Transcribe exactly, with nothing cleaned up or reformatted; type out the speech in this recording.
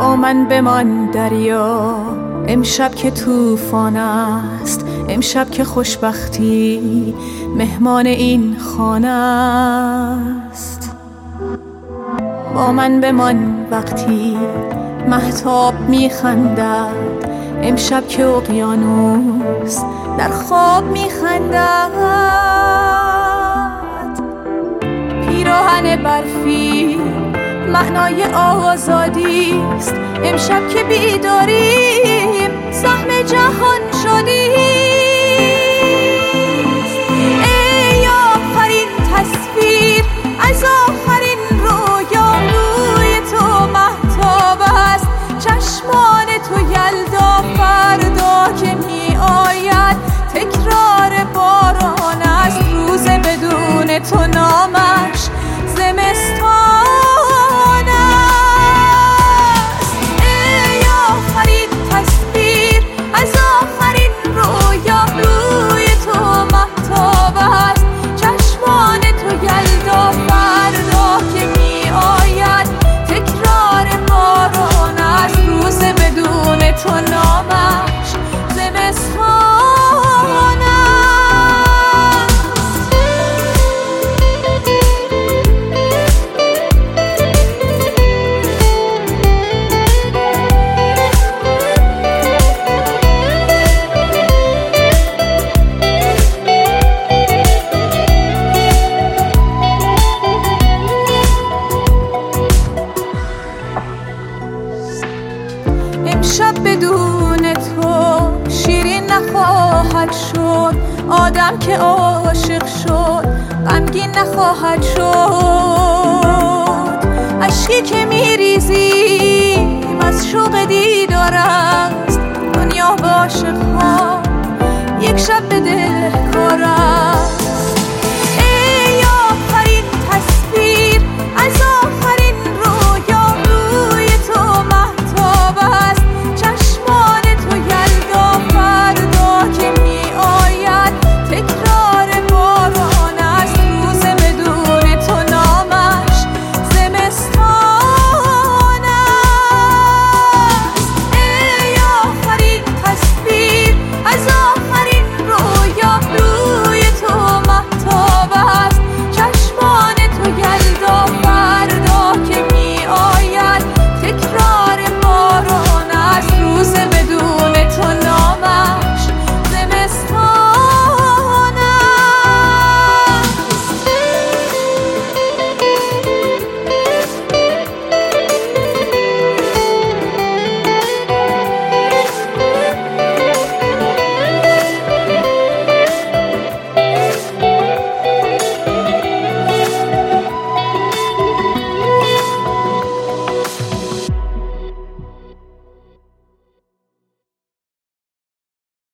با من بمان دریا، امشب که طوفان است، امشب که خوشبختی مهمان این خانه است. با من بمان وقتی مهتاب میخندد، امشب که اقیانوس در خواب میخندد. پیراهن برفی معنای آزادی است، امشب که بیداریم سهم جهان شدیم. ای آخرین تصویر از آخرین رویا، روی تو مهتاب است، چشمان تو یلدا فردا که می آید تکرار باران است. روز بدون تو نامش زمستان است. ای آخرین تصویر از آخرین رویا، روی تو مهتاب است، چشمان تو یلدا فردا که می آید تکرار باران است. روز بدون تو نامش زمستان است. امشب بدون تو شیرین نخواهد شد، آدم که عاشق شد غمگین نخواهد شد. اشکی که میریزیم از شوق دیدار است، دنیا با عاشق ها یک شب بدهکار است.